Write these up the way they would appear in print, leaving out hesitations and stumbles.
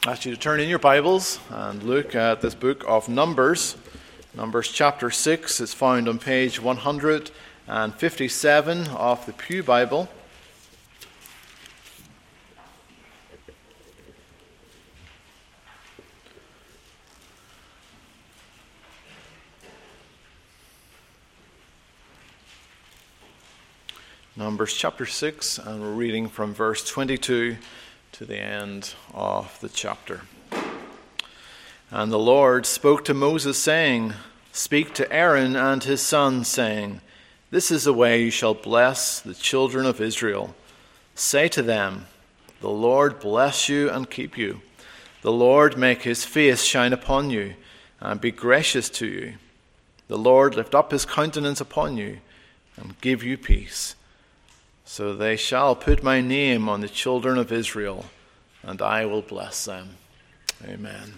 I ask you to turn in your Bibles and look at this book of Numbers. Numbers chapter 6 is found on page 157 of the Pew Bible. Numbers chapter 6, and we're reading from verse 22 to the end of the chapter. And the Lord spoke to Moses, saying, Speak to Aaron and his sons, saying, This is the way you shall bless the children of Israel. Say to them, The Lord bless you and keep you. The Lord make his face shine upon you and be gracious to you. The Lord lift up his countenance upon you and give you peace. So they shall put my name on the children of Israel, and I will bless them. Amen.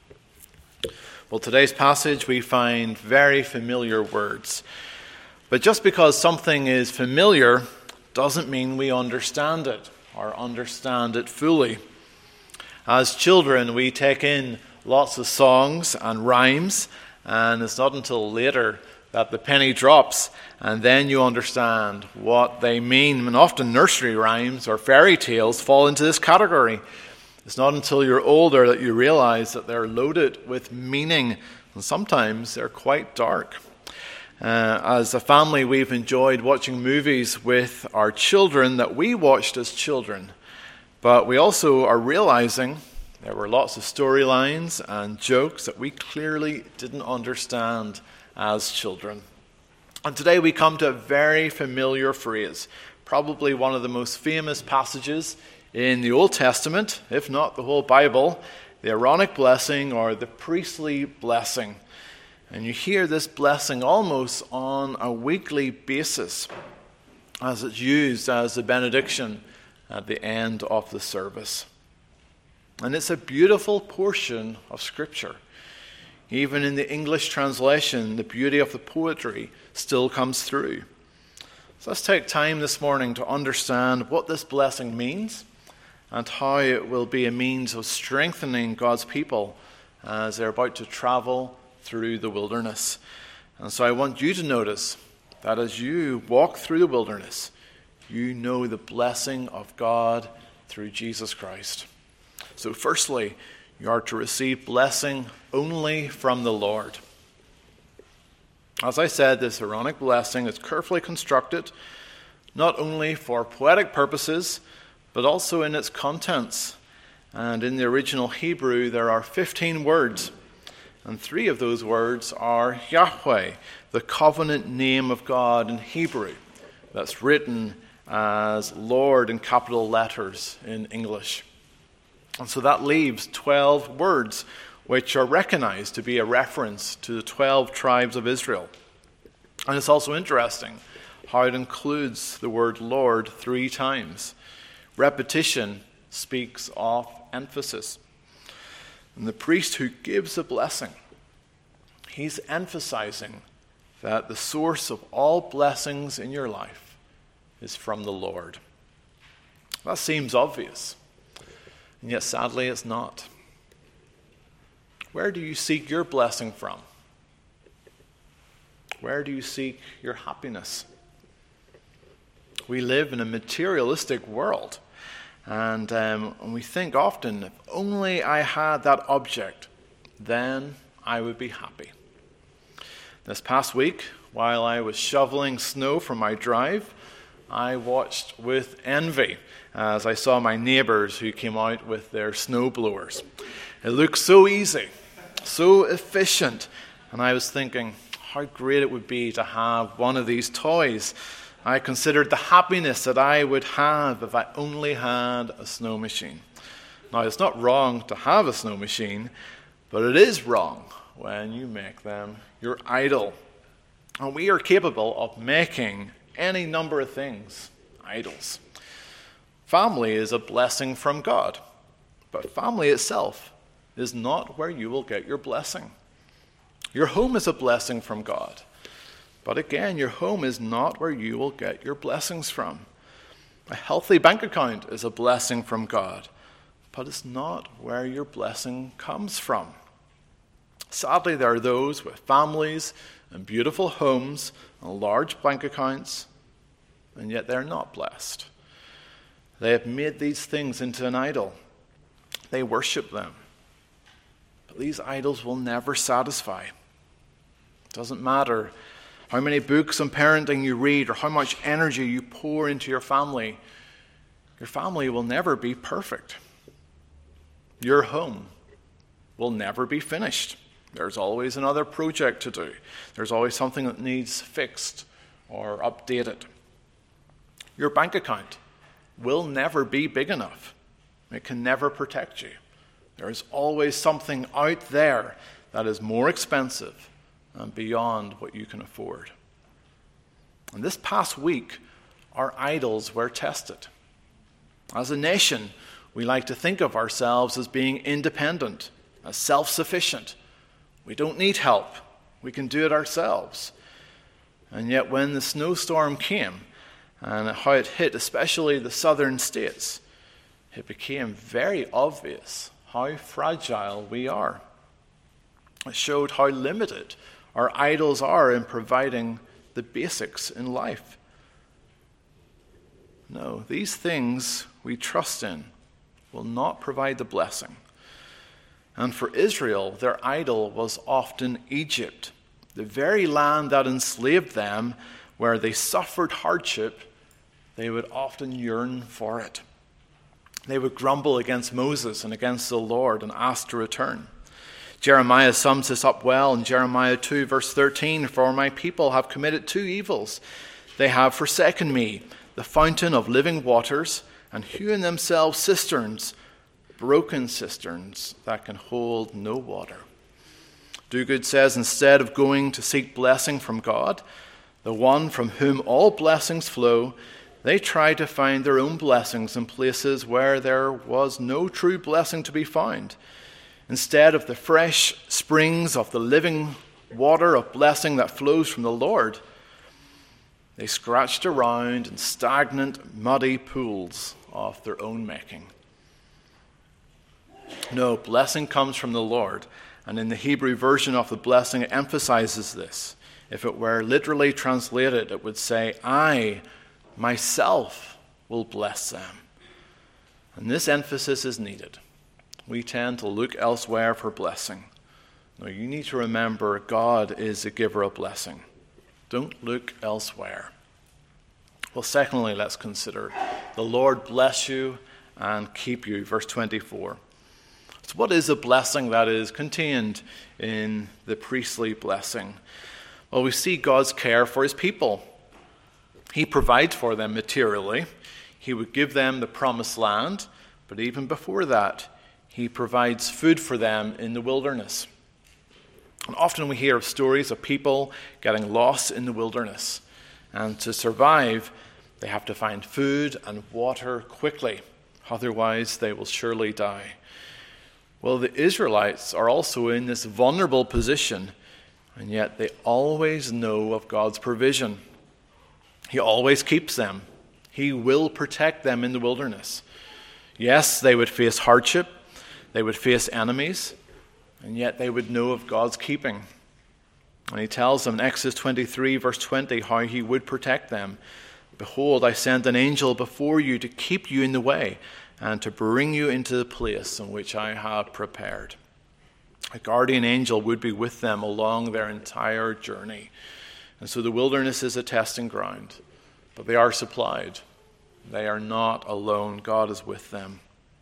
Well, today's passage we find very familiar words. But just because something is familiar doesn't mean we understand it or understand it fully. As children, we take in lots of songs and rhymes, and it's not until later that the penny drops, and then you understand what they mean. And often nursery rhymes or fairy tales fall into this category. It's not until you're older that you realize that they're loaded with meaning, and sometimes they're quite dark. As a family, we've enjoyed watching movies with our children that we watched as children. But we also are realizing there were lots of storylines and jokes that we clearly didn't understand as children. And today we come to a very familiar phrase, probably one of the most famous passages in the Old Testament, if not the whole Bible, the Aaronic blessing or the priestly blessing. And you hear this blessing almost on a weekly basis as it's used as a benediction at the end of the service. And it's a beautiful portion of Scripture. Even in the English translation, the beauty of the poetry still comes through. So let's take time this morning to understand what this blessing means and how it will be a means of strengthening God's people as they're about to travel through the wilderness. And so I want you to notice that as you walk through the wilderness, you know the blessing of God through Jesus Christ. So firstly, you are to receive blessing only from the Lord. As I said, this Aaronic blessing is carefully constructed, not only for poetic purposes, but also in its contents. And in the original Hebrew, there are 15 words, and 3 of those words are Yahweh, the covenant name of God in Hebrew, that's written as Lord in capital letters in English. And so that leaves 12 words which are recognized to be a reference to the 12 tribes of Israel. And it's also interesting how it includes the word Lord 3 times. Repetition speaks of emphasis. And the priest who gives the blessing, he's emphasizing that the source of all blessings in your life is from the Lord. That seems obvious. And yet, sadly, it's not. Where do you seek your blessing from? Where do you seek your happiness? We live in a materialistic world, and we think often, if only I had that object, then I would be happy. This past week, while I was shoveling snow from my drive, I watched with envy as I saw my neighbors who came out with their snow blowers. It looked so easy, so efficient, and I was thinking how great it would be to have one of these toys. I considered the happiness that I would have if I only had a snow machine. Now, it's not wrong to have a snow machine, but it is wrong when you make them your idol. And we are capable of making any number of things idols. Family is a blessing from God, but family itself is not where you will get your blessing. Your home is a blessing from God, but again, your home is not where you will get your blessings from. A healthy bank account is a blessing from God, but it's not where your blessing comes from. Sadly, there are those with families and beautiful homes and large bank accounts, and yet they're not blessed. They have made these things into an idol. They worship them. But these idols will never satisfy. It doesn't matter how many books on parenting you read or how much energy you pour into your family will never be perfect. Your home will never be finished. There's always another project to do. There's always something that needs fixed or updated. Your bank account will never be big enough. It can never protect you. There is always something out there that is more expensive and beyond what you can afford. And this past week, our idols were tested. As a nation, we like to think of ourselves as being independent, as self-sufficient. We don't need help. We can do it ourselves. And yet when the snowstorm came and how it hit especially the southern states, it became very obvious how fragile we are. It showed how limited our idols are in providing the basics in life. No, these things we trust in will not provide the blessing. And for Israel, their idol was often Egypt, the very land that enslaved them, where they suffered hardship. They would often yearn for it. They would grumble against Moses and against the Lord and ask to return. Jeremiah sums this up well in Jeremiah 2, verse 13, "For my people have committed two evils. They have forsaken me, the fountain of living waters, and hewn themselves cisterns, broken cisterns that can hold no water." Duguid says, instead of going to seek blessing from God, the one from whom all blessings flow, they tried to find their own blessings in places where there was no true blessing to be found. Instead of the fresh springs of the living water of blessing that flows from the Lord, they scratched around in stagnant, muddy pools of their own making. No, blessing comes from the Lord, and in the Hebrew version of the blessing it emphasizes this. If it were literally translated, it would say, "I myself will bless them." And this emphasis is needed. We tend to look elsewhere for blessing. No, you need to remember God is a giver of blessing. Don't look elsewhere. Well, secondly, let's consider the Lord bless you and keep you. Verse 24. So what is a blessing that is contained in the priestly blessing? Well, we see God's care for his people. He provides for them materially. He would give them the promised land, but even before that, he provides food for them in the wilderness. And often we hear of stories of people getting lost in the wilderness. And to survive, they have to find food and water quickly. Otherwise, they will surely die. Well, the Israelites are also in this vulnerable position, and yet they always know of God's provision. He always keeps them. He will protect them in the wilderness. Yes, they would face hardship. They would face enemies, and yet they would know of God's keeping. And he tells them in Exodus 23, verse 20, how he would protect them. "Behold, I send an angel before you to keep you in the way and to bring you into the place in which I have prepared." A guardian angel would be with them along their entire journey. And so the wilderness is a testing ground, but they are supplied. They are not alone. God is with them.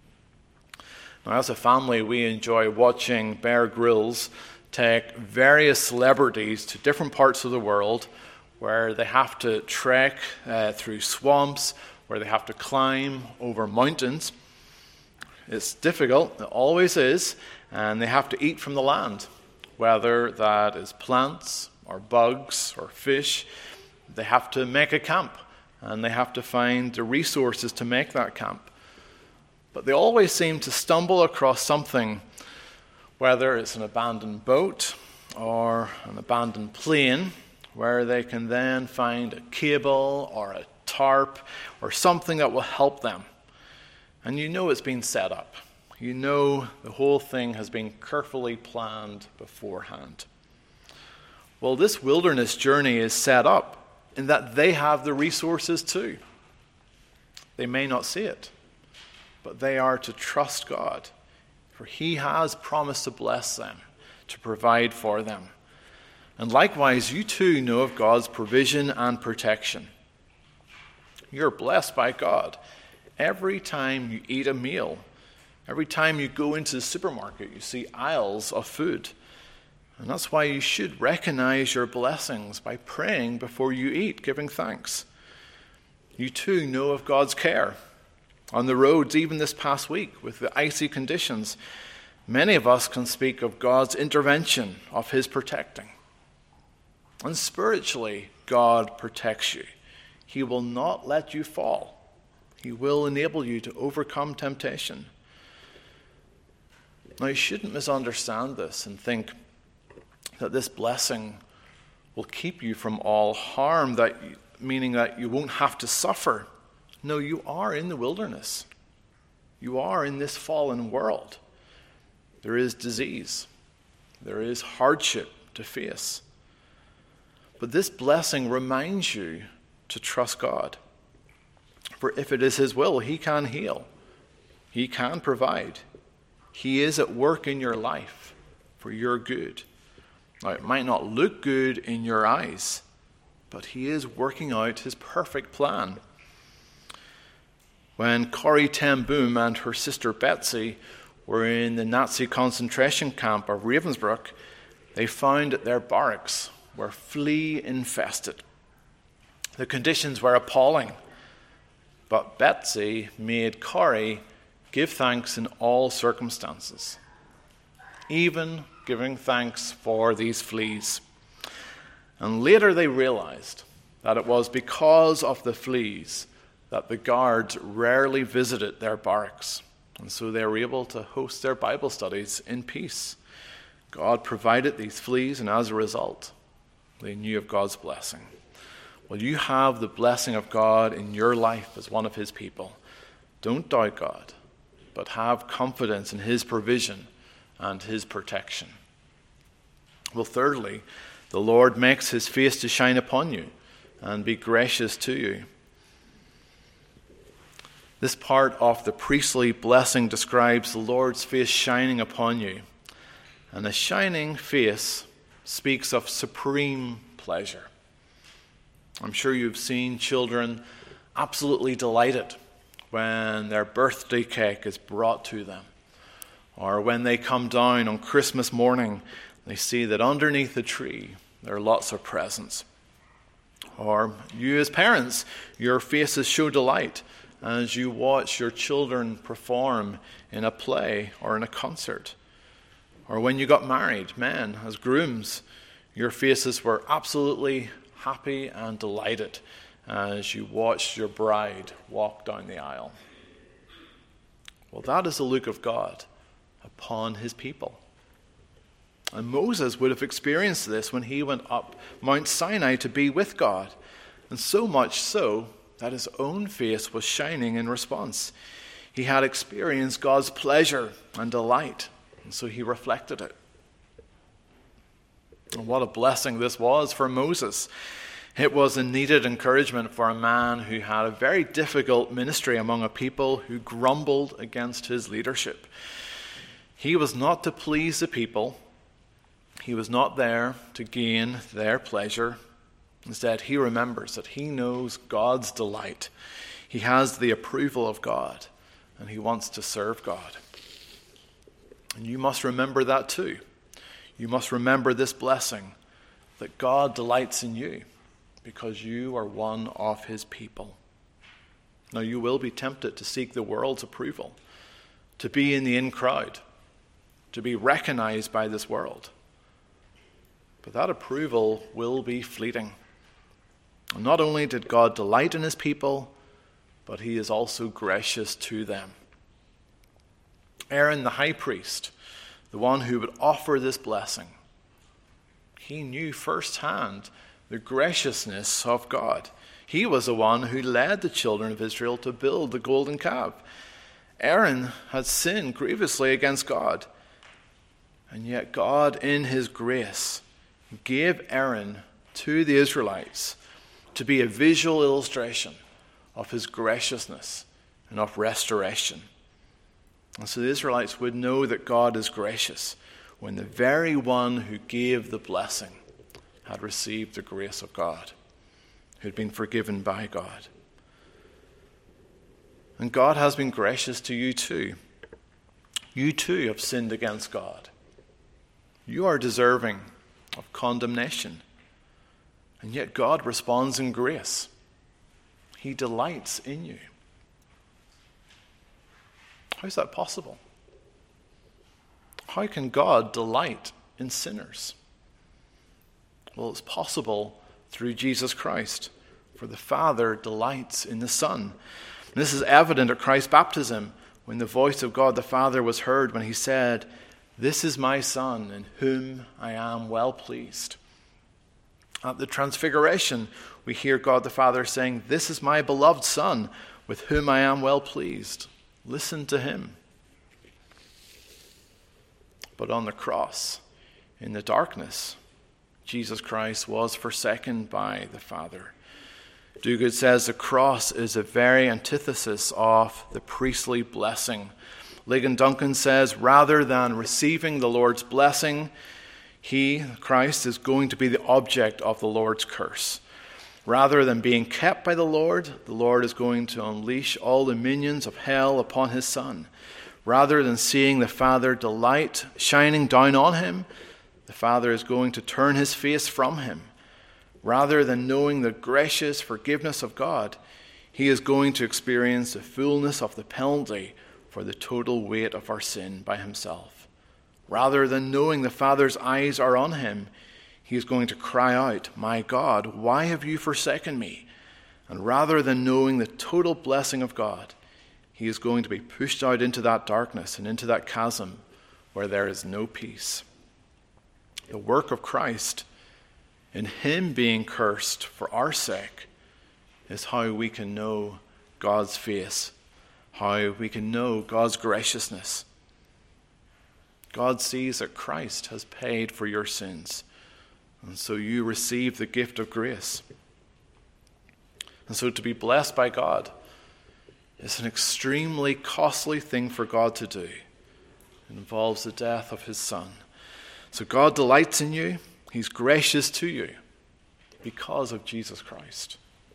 Now, as a family, we enjoy watching Bear Grylls take various celebrities to different parts of the world where they have to trek through swamps, where they have to climb over mountains. It's difficult, it always is, and they have to eat from the land, whether that is plants or bugs or fish. They have to make a camp, and they have to find the resources to make that camp. But they always seem to stumble across something, whether it's an abandoned boat or an abandoned plane, where they can then find a cable or a tarp or something that will help them. And you know it's been set up. You know the whole thing has been carefully planned beforehand. Well, this wilderness journey is set up in that they have the resources too. They may not see it, but they are to trust God, for He has promised to bless them, to provide for them. And likewise, you too know of God's provision and protection. You're blessed by God every time you eat a meal. Every time you go into the supermarket, you see aisles of food. And that's why you should recognize your blessings by praying before you eat, giving thanks. You too know of God's care. On the roads, even this past week, with the icy conditions, many of us can speak of God's intervention, of His protecting. And spiritually, God protects you. He will not let you fall. He will enable you to overcome temptation. Now, you shouldn't misunderstand this and think that this blessing will keep you from all harm, meaning that you won't have to suffer. No, you are in the wilderness. You are in this fallen world. There is disease. There is hardship to face. But this blessing reminds you to trust God. For if it is His will, He can heal. He can provide. He is at work in your life for your good. Now, it might not look good in your eyes, but He is working out His perfect plan. When Corrie ten Boom and her sister Betsy were in the Nazi concentration camp of Ravensbrück, they found that their barracks were flea-infested. The conditions were appalling, but Betsy made Corrie give thanks in all circumstances, even giving thanks for these fleas. And later they realized that it was because of the fleas that the guards rarely visited their barracks, and so they were able to host their Bible studies in peace. God provided these fleas, and as a result, they knew of God's blessing. Well, you have the blessing of God in your life as one of His people. Don't doubt God, but have confidence in His provision and His protection. Well, thirdly, the Lord makes His face to shine upon you and be gracious to you. This part of the priestly blessing describes the Lord's face shining upon you. And a shining face speaks of supreme pleasure. I'm sure you've seen children absolutely delighted when their birthday cake is brought to them, or when they come down on Christmas morning, they see that underneath the tree there are lots of presents. Or you as parents, your faces show delight as you watch your children perform in a play or in a concert. Or when you got married, men, as grooms, your faces were absolutely happy and delighted as you watched your bride walk down the aisle. Well, that is the look of God upon His people. And Moses would have experienced this when he went up Mount Sinai to be with God, and so much so that his own face was shining in response. He had experienced God's pleasure and delight, and so he reflected it. And what a blessing this was for Moses. It was a needed encouragement for a man who had a very difficult ministry among a people who grumbled against his leadership. He was not to please the people. He was not there to gain their pleasure. Instead, he remembers that he knows God's delight. He has the approval of God, and he wants to serve God. And you must remember that too. You must remember this blessing, that God delights in you because you are one of His people. Now, you will be tempted to seek the world's approval, to be in the in crowd, to be recognized by this world. But that approval will be fleeting. And not only did God delight in His people, but He is also gracious to them. Aaron the high priest, the one who would offer this blessing, he knew firsthand the graciousness of God. He was the one who led the children of Israel to build the golden calf. Aaron had sinned grievously against God. And yet God, in his grace, gave Aaron to the Israelites to be a visual illustration of his graciousness and of restoration. And so the Israelites would know that God is gracious when the very one who gave the blessing had received the grace of God, who had been forgiven by God. And God has been gracious to you too. You too have sinned against God. You are deserving of condemnation. And yet God responds in grace. He delights in you. How is that possible? How can God delight in sinners? Well, it's possible through Jesus Christ, for the Father delights in the Son. And this is evident at Christ's baptism, when the voice of God the Father was heard when he said, "This is my Son, in whom I am well pleased." At the Transfiguration, we hear God the Father saying, "This is my beloved Son, with whom I am well pleased. Listen to him." But on the cross, in the darkness, Jesus Christ was forsaken by the Father. Duguid says the cross is a very antithesis of the priestly blessing. Ligon Duncan says, rather than receiving the Lord's blessing, he, Christ, is going to be the object of the Lord's curse. Rather than being kept by the Lord is going to unleash all the minions of hell upon his Son. Rather than seeing the Father delight shining down on him, the Father is going to turn his face from him. Rather than knowing the gracious forgiveness of God, he is going to experience the fullness of the penalty for the total weight of our sin by himself. Rather than knowing the Father's eyes are on him, he is going to cry out, "My God, why have you forsaken me?" And rather than knowing the total blessing of God, he is going to be pushed out into that darkness and into that chasm where there is no peace. The work of Christ, in him being cursed for our sake, is how we can know God's face, how we can know God's graciousness. God sees that Christ has paid for your sins, and so you receive the gift of grace. And so to be blessed by God is an extremely costly thing for God to do. It involves the death of his Son. So God delights in you. He's gracious to you because of Jesus Christ.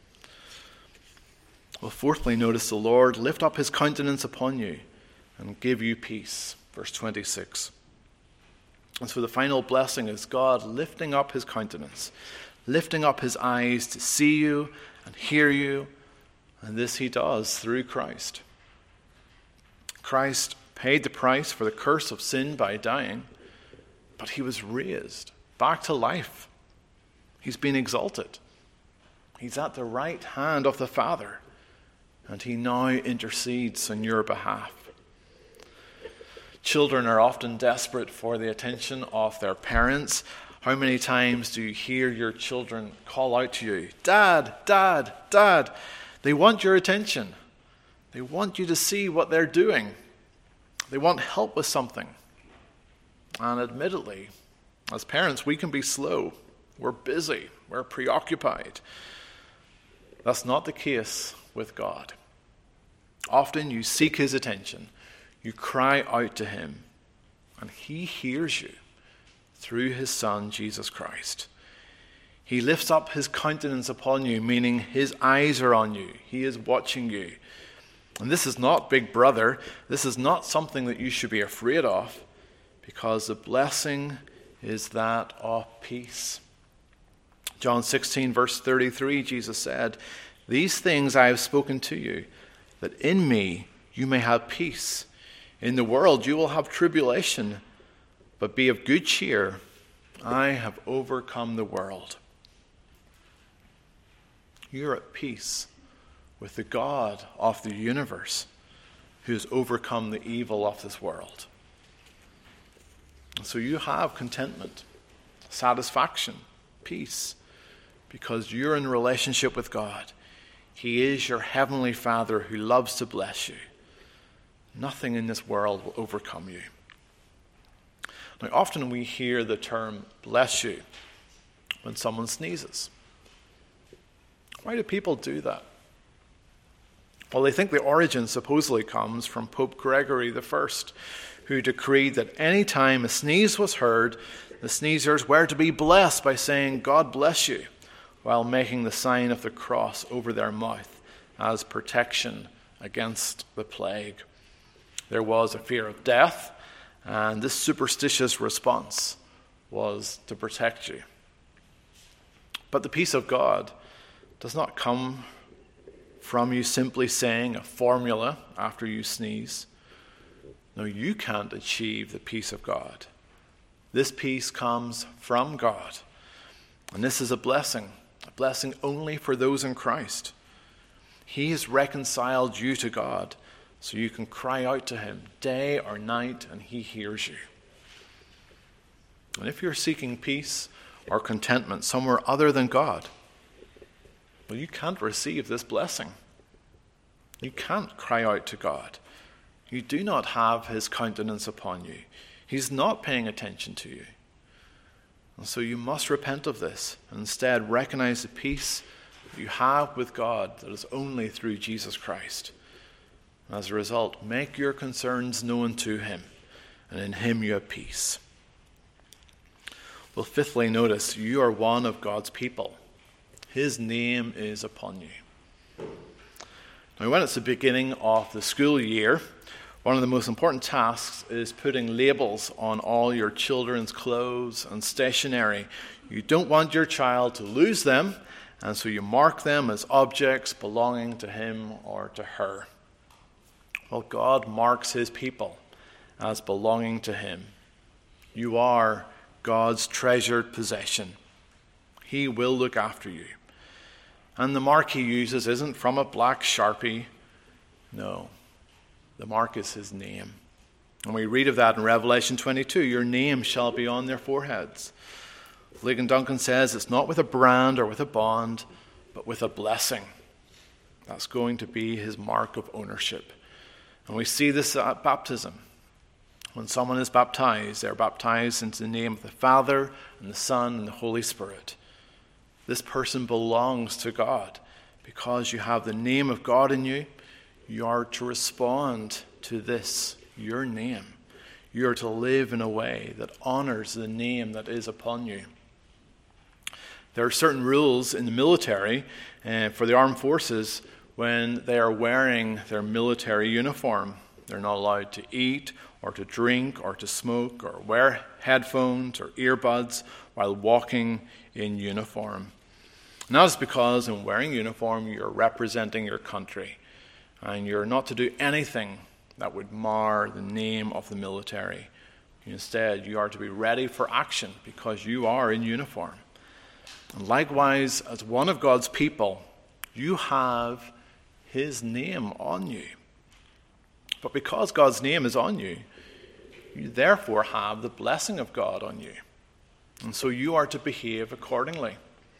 Well, fourthly, notice the Lord lift up his countenance upon you and give you peace. Verse 26. And so the final blessing is God lifting up his countenance, lifting up his eyes to see you and hear you. And this he does through Christ. Christ paid the price for the curse of sin by dying, but he was raised back to life. He's been exalted. He's at the right hand of the Father, and he now intercedes on your behalf. Children are often desperate for the attention of their parents. How many times do you hear your children call out to you, "Dad, Dad, Dad"? They want your attention. They want you to see what they're doing. They want help with something. And admittedly, as parents, we can be slow. We're busy. We're preoccupied. That's not the case with God. Often you seek his attention. You cry out to him. And he hears you through his Son, Jesus Christ. He lifts up his countenance upon you, meaning his eyes are on you. He is watching you. And this is not Big Brother. This is not something that you should be afraid of, because the blessing is that of peace. John 16, verse 33, Jesus said, "These things I have spoken to you, that in me you may have peace. In the world you will have tribulation, but be of good cheer. I have overcome the world." You're at peace with the God of the universe who has overcome the evil of this world. And so you have contentment, satisfaction, peace, because you're in relationship with God. He is your heavenly Father who loves to bless you. Nothing in this world will overcome you. Now, often we hear the term bless you when someone sneezes. Why do people do that? Well, they think the origin supposedly comes from Pope Gregory I, who decreed that any time a sneeze was heard, the sneezers were to be blessed by saying, "God bless you," while making the sign of the cross over their mouth as protection against the plague. There was a fear of death, and this superstitious response was to protect you. But the peace of God does not come from you simply saying a formula after you sneeze. No, you can't achieve the peace of God. This peace comes from God. And this is a blessing only for those in Christ. He has reconciled you to God, so you can cry out to him day or night, and he hears you. And if you're seeking peace or contentment somewhere other than God, well, you can't receive this blessing. You can't cry out to God. You do not have his countenance upon you. He's not paying attention to you. And so you must repent of this and instead recognize the peace that you have with God that is only through Jesus Christ. As a result, make your concerns known to him, and in him you have peace. Well, fifthly, notice you are one of God's people. His name is upon you. Now, when it's the beginning of the school year, one of the most important tasks is putting labels on all your children's clothes and stationery. You don't want your child to lose them, and so you mark them as objects belonging to him or to her. Well, God marks his people as belonging to him. You are God's treasured possession. He will look after you. And the mark he uses isn't from a black Sharpie. No, the mark is his name. And we read of that in Revelation 22. Your name shall be on their foreheads. Ligon Duncan says it's not with a brand or with a bond, but with a blessing. That's going to be his mark of ownership. And we see this at baptism. When someone is baptized, they're baptized into the name of the Father and the Son and the Holy Spirit. This person belongs to God. Because you have the name of God in you, you are to respond to this, your name. You are to live in a way that honors the name that is upon you. There are certain rules in the military for the armed forces when they are wearing their military uniform. They're not allowed to eat or to drink or to smoke or wear headphones or earbuds while walking in uniform. And that is because in wearing uniform, you're representing your country. And you're not to do anything that would mar the name of the military. Instead, you are to be ready for action because you are in uniform. And likewise, as one of God's people, you have his name on you. But because God's name is on you, you therefore have the blessing of God on you. And so you are to behave accordingly.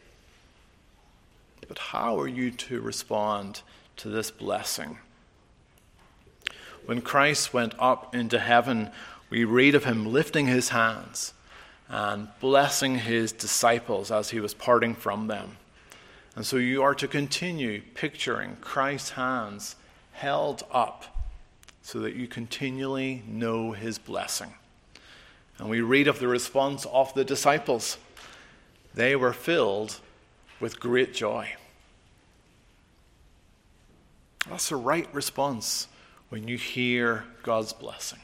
But how are you to respond to this blessing? When Christ went up into heaven, we read of him lifting his hands and blessing his disciples as he was parting from them. And so you are to continue picturing Christ's hands held up so that you continually know his blessing. And we read of the response of the disciples. They were filled with great joy. That's the right response when you hear God's blessing.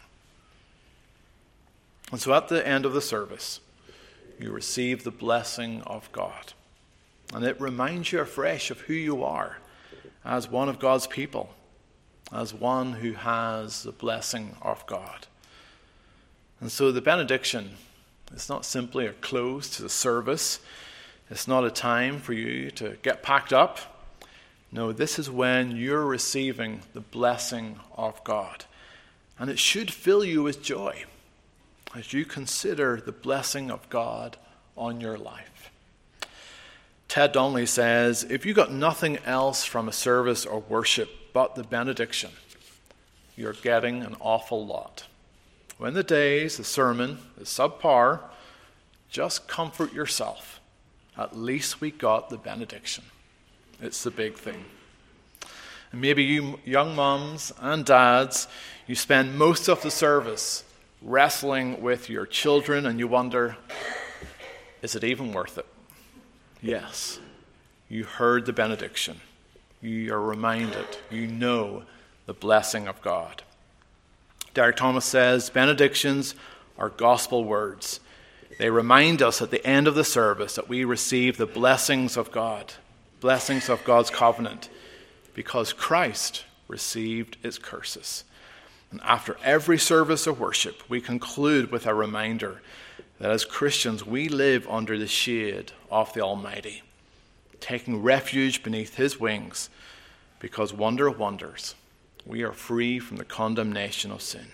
And so at the end of the service, you receive the blessing of God. And it reminds you afresh of who you are as one of God's people, as one who has the blessing of God. And so the benediction is not simply a close to the service. It's not a time for you to get packed up. No, this is when you're receiving the blessing of God. And it should fill you with joy as you consider the blessing of God on your life. Ted Donnelly says, if you got nothing else from a service or worship but the benediction, you're getting an awful lot. When the sermon is subpar, just comfort yourself. At least we got the benediction. It's the big thing. And maybe you young moms and dads, you spend most of the service wrestling with your children and you wonder, is it even worth it? Yes. You heard the benediction. You are reminded. You know the blessing of God. Derek Thomas says, benedictions are gospel words. They remind us at the end of the service that we receive the blessings of God, blessings of God's covenant, because Christ received its curses. And after every service of worship, we conclude with a reminder that as Christians, we live under the shade of the Almighty, taking refuge beneath his wings, because wonder of wonders, we are free from the condemnation of sin.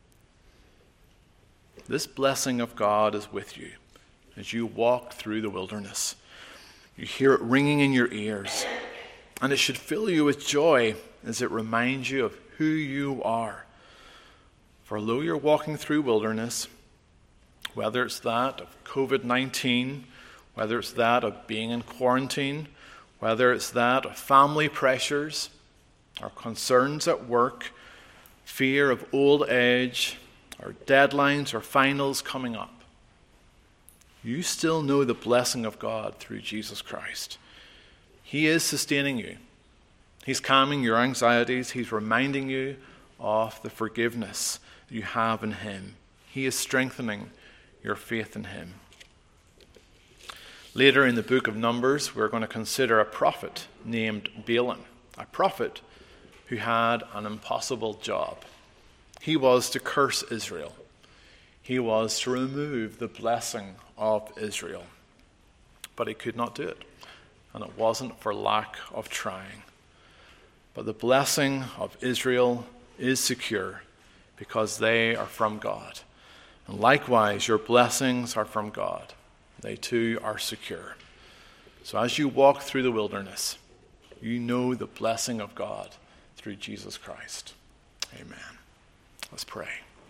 This blessing of God is with you as you walk through the wilderness. You hear it ringing in your ears, and it should fill you with joy as it reminds you of who you are. For though you're walking through wilderness, whether it's that of COVID-19, whether it's that of being in quarantine, whether it's that of family pressures, or concerns at work, fear of old age, or deadlines or finals coming up, you still know the blessing of God through Jesus Christ. He is sustaining you. He's calming your anxieties. He's reminding you of the forgiveness you have in him. He is strengthening your faith in him. Later in the book of Numbers, we're going to consider a prophet named Balaam, a prophet who had an impossible job. He was to curse Israel. He was to remove the blessing of Israel. But he could not do it. And it wasn't for lack of trying. But the blessing of Israel is secure because they are from God. And likewise, your blessings are from God. They too are secure. So as you walk through the wilderness, you know the blessing of God through Jesus Christ. Amen. Let's pray.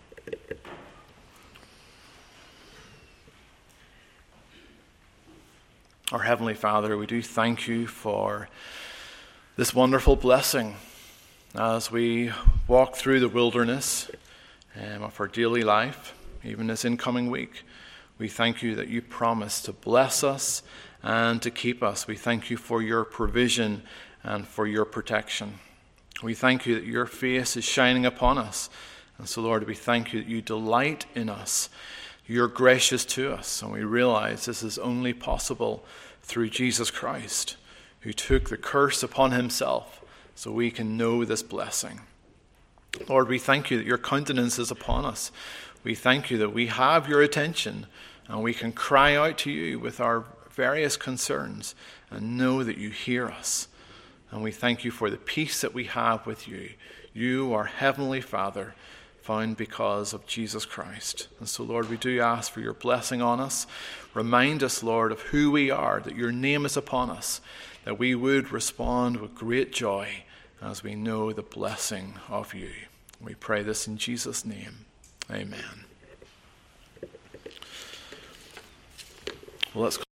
Our Heavenly Father, we do thank you for this wonderful blessing as we walk through the wilderness of our daily life, even this incoming week. We thank you that you promise to bless us and to keep us. We thank you for your provision and for your protection. We thank you that your face is shining upon us. And so, Lord, we thank you that you delight in us. You're gracious to us. And we realize this is only possible through Jesus Christ, who took the curse upon himself so we can know this blessing. Lord, we thank you that your countenance is upon us. We thank you that we have your attention and we can cry out to you with our various concerns and know that you hear us. And we thank you for the peace that we have with you. You, our Heavenly Father, found because of Jesus Christ. And so, Lord, we do ask for your blessing on us. Remind us, Lord, of who we are, that your name is upon us, that we would respond with great joy as we know the blessing of you. We pray this in Jesus' name. Amen. Well, let's